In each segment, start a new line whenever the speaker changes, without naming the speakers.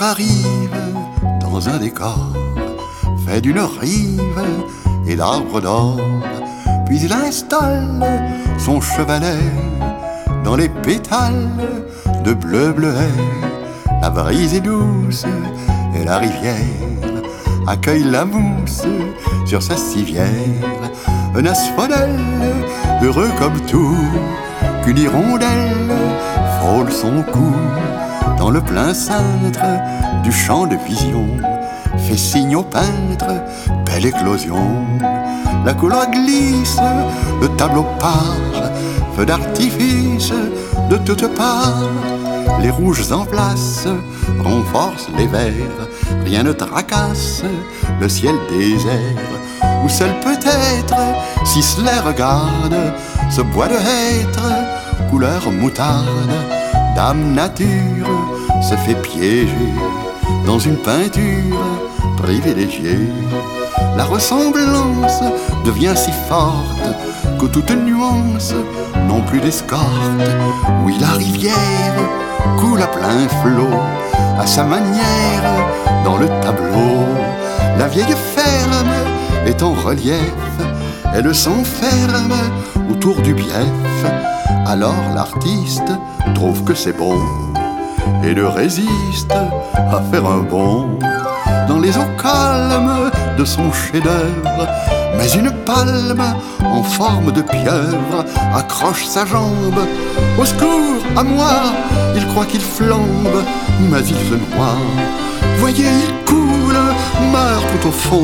peintre arrive dans un décor fait d'une rive et d'arbres d'or. Puis il installe son chevalet dans les pétales de bleu bleuet. La brise est douce et la rivière accueille la mousse sur sa civière. Un asphodèle, heureux comme tout, qu'une hirondelle frôle son cou. Dans le plein cintre du champ de vision, fait signe au peintre, belle éclosion. La couleur glisse, le tableau part, feu d'artifice de toutes parts. Les rouges en place renforcent les verts, rien ne tracasse le ciel désert. Où seul peut-être, si cela regarde, ce bois de hêtre, couleur moutarde. Dame Nature se fait piéger dans une peinture privilégiée. La ressemblance devient si forte que toute nuance n'ont plus d'escorte. Oui, la rivière coule à plein flot, à sa manière dans le tableau. La vieille ferme est en relief, elle s'enferme autour du bief. Alors l'artiste trouve que c'est bon et ne résiste à faire un bond dans les eaux calmes de son chef-d'œuvre. Mais une palme en forme de pieuvre accroche sa jambe. Au secours, à moi, il croit qu'il flambe, mais il se noie. Voyez, il coule, meurt tout au fond,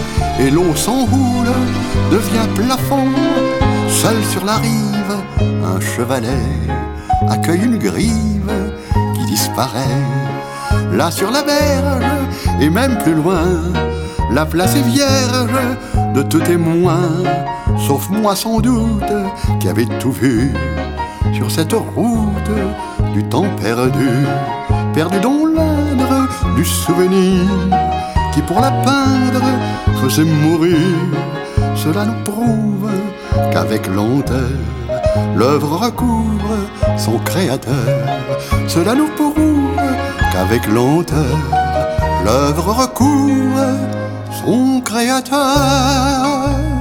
et l'eau s'enroule, devient plafond. Seul sur la rive, un chevalet accueille une grive qui disparaît. Là sur la berge, et même plus loin, la place est vierge de tout témoin, sauf moi sans doute, qui avait tout vu sur cette route du temps perdu. Perdu dans l'âtre du souvenir, qui pour la peindre faisait mourir. Cela nous prouve qu'avec lenteur, l'œuvre recouvre son créateur. Cela nous prouve qu'avec lenteur, l'œuvre recouvre son créateur.